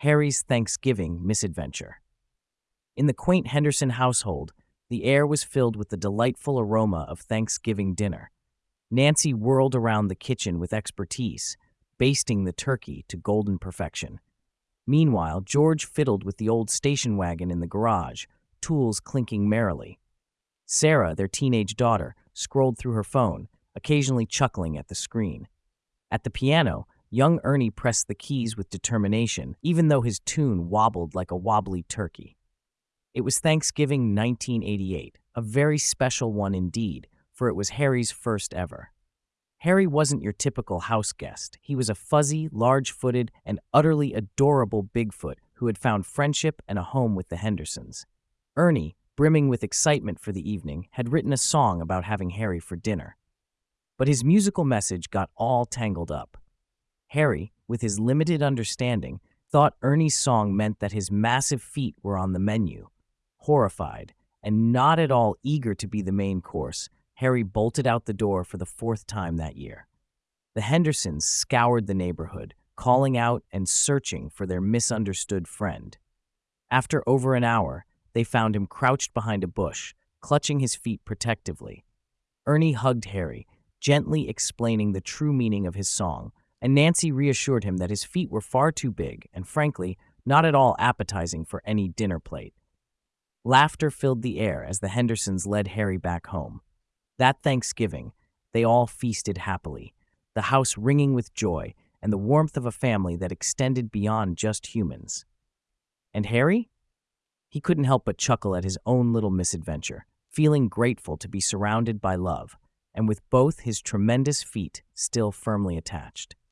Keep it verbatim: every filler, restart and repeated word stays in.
Harry's Thanksgiving Misadventure. In the quaint Henderson household, the air was filled with the delightful aroma of Thanksgiving dinner. Nancy whirled around the kitchen with expertise, basting the turkey to golden perfection. Meanwhile, George fiddled with the old station wagon in the garage, tools clinking merrily. Sarah, their teenage daughter, scrolled through her phone, occasionally chuckling at the screen. At the piano, young Ernie pressed the keys with determination, even though his tune wobbled like a wobbly turkey. It was Thanksgiving nineteen eighty-eight, a very special one indeed, for it was Harry's first ever. Harry wasn't your typical house guest. He was a fuzzy, large-footed, and utterly adorable Bigfoot who had found friendship and a home with the Hendersons. Ernie, brimming with excitement for the evening, had written a song about having Harry for dinner. But his musical message got all tangled up. Harry, with his limited understanding, thought Ernie's song meant that his massive feet were on the menu. Horrified, and not at all eager to be the main course, Harry bolted out the door for the fourth time that year. The Hendersons scoured the neighborhood, calling out and searching for their misunderstood friend. After over an hour, they found him crouched behind a bush, clutching his feet protectively. Ernie hugged Harry, gently explaining the true meaning of his song, and Nancy reassured him that his feet were far too big and, frankly, not at all appetizing for any dinner plate. Laughter filled the air as the Hendersons led Harry back home. That Thanksgiving, they all feasted happily, the house ringing with joy and the warmth of a family that extended beyond just humans. And Harry? He couldn't help but chuckle at his own little misadventure, feeling grateful to be surrounded by love, and with both his tremendous feet still firmly attached.